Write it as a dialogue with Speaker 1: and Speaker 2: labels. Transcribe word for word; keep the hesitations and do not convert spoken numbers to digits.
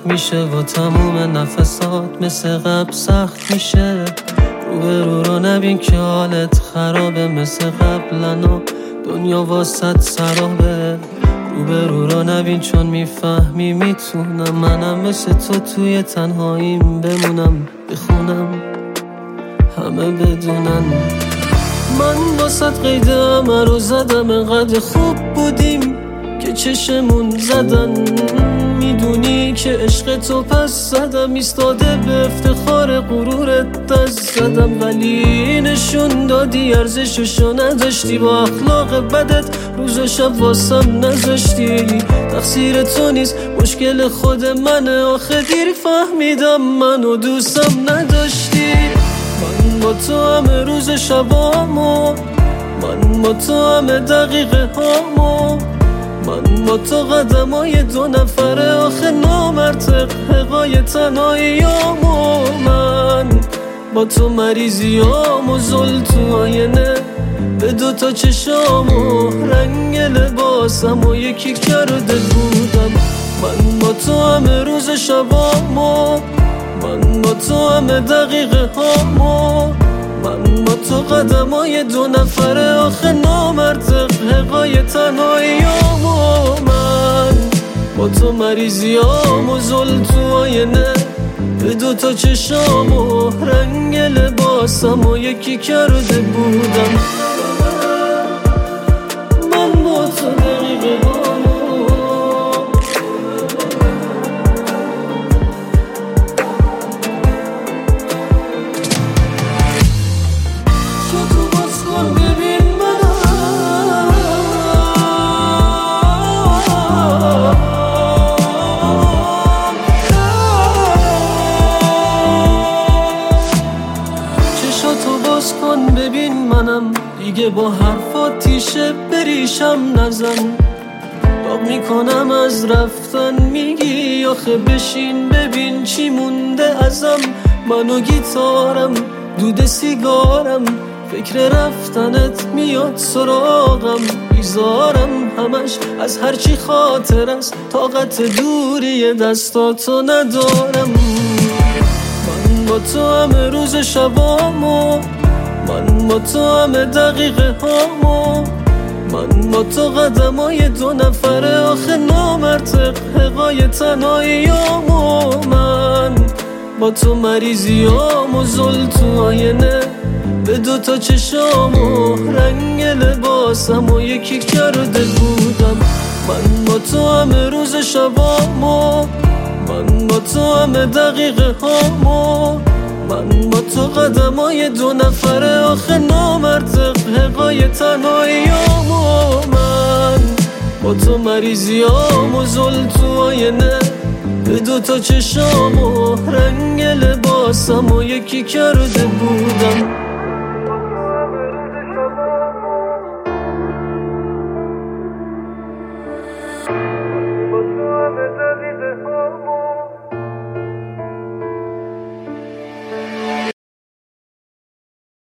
Speaker 1: میشه و تموم نفسات مثل قبل سخت میشه. رو به رو رو نبین که حالت خرابه مثل قبلنا دنیا واسط سرابه. رو به رو رو نبین چون میفهمی میتونم منم مثل تو توی تنهاییم بمونم بخونم همه بدونن من واسط قید همه رو زدم. انقدر خوب بودیم که چشمون زدن. میدونی که عشق تو پس زدم ایستاده به افتخار غرورت دست زدم. ولی نشون دادی ارزششو نداشتی با اخلاق بدت روز و شب واسم نذاشتی. تقصیر تو نیست مشکل خود منه آخه دیر فهمیدم منو دوستم نداشتی. من با تو همه روز شبامو من با تو همه دقیقه هامو من با تو قدمای دو نفره آخه نامرتق حقای تنهاییامو من با تو مریضیامو زل تو آینه به دوتا چشامو رنگ لباسم و یکی کرده بودم. من با تو همه روز شبامو من با تو همه دقیقه هامو من با تو قدمای دو نفره آخه نامرتق حقای تنهاییامو من با تو مریضیامو زل تو آینه به دوتا چشامو رنگ لباسم و یکی کرده بودم. من با تو دقیقه کن ببین منم دیگه با حرفات تیشه بریشم نزن. داغ میکنم از رفتن میگی آخه بشین ببین چی مونده ازم. من و گیتارم دود سیگارم فکر رفتنت میاد سراغم. بیزارم همش از هرچی خاطر است طاقت دوری دستاتو ندارم. من با تو همه روز شبامو من با تو همه دقیقه هامو من با تو قدمای دو نفره آخه نامرتق حقای تنهاییامو من با تو مریضیامو زل تو آینه به دوتا چشامو رنگ لباسم و یکی کرده بودم. من با تو همه روز شبامو من با تو همه دقیقه هامو من با تو قدمای دو نفره آخه نامرتق حقای تنهاییامو من با تو مریضیامو زل تو آینه به دوتا چشامو رنگ لباسم و یکی کرده بودم.